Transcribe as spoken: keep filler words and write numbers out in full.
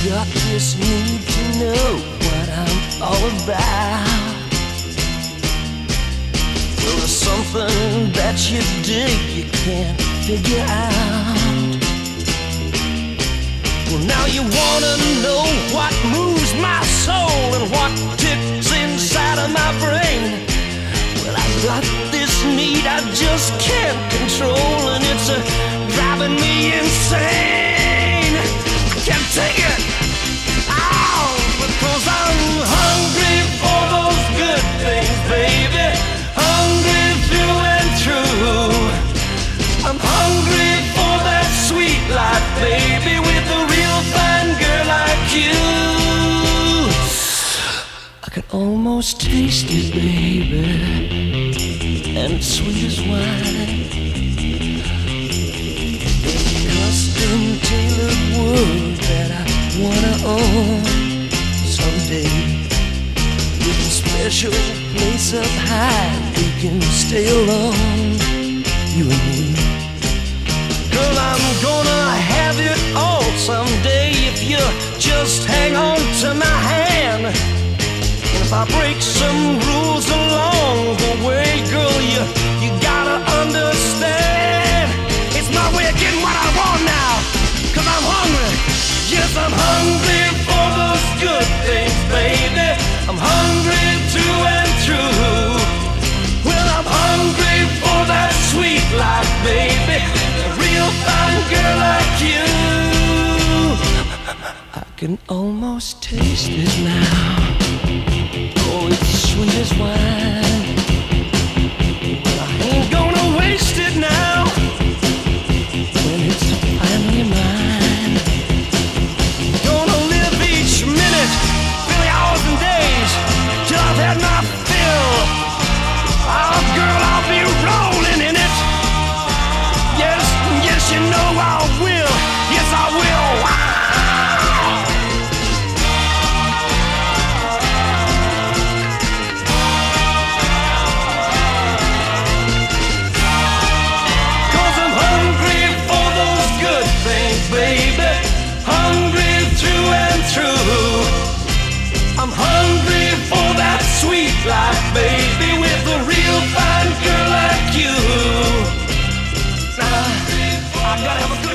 got this need to know what I'm all about. Well, there's something that you dig you can't figure out. Well, now you wanna know what moves my soul and what ticks inside of my brain. Well, I got this need I just can't control, and it's uh, driving me insane. Can't take it, oh, because I'm hungry for those good things, baby. Hungry through and through. I'm hungry for that sweet life, baby, with a real fine girl like you. I can almost taste it, baby, and it's sweet as wine. Custom tailored world that I wanna own someday. With a special place up high, we can stay alone, you and me. Girl, I'm gonna have it all someday if you just hang on to my hand. And if I break some rules along the way, girl, you, you gotta understand. It's my way of getting what I want now, cause I'm hungry. Yes, I'm hungry for those good things, baby. I'm hungry through and through. Well, I'm hungry for that sweet life, baby. A real fine girl like you. I can almost taste it now. Oh, it's sweet as wine. But I ain't gonna waste it now when it's finally mine. Gonna live each minute, really hours and days, till I've had my fill. Oh, girl, I'll be rolling in it. Yes, yes, you know I will. Yes, I will. Wow. Cause I'm hungry for those good things, baby. Hungry through and through. I'm hungry for that sweet life, baby, with a real fine girl like you. Uh, I gotta have a good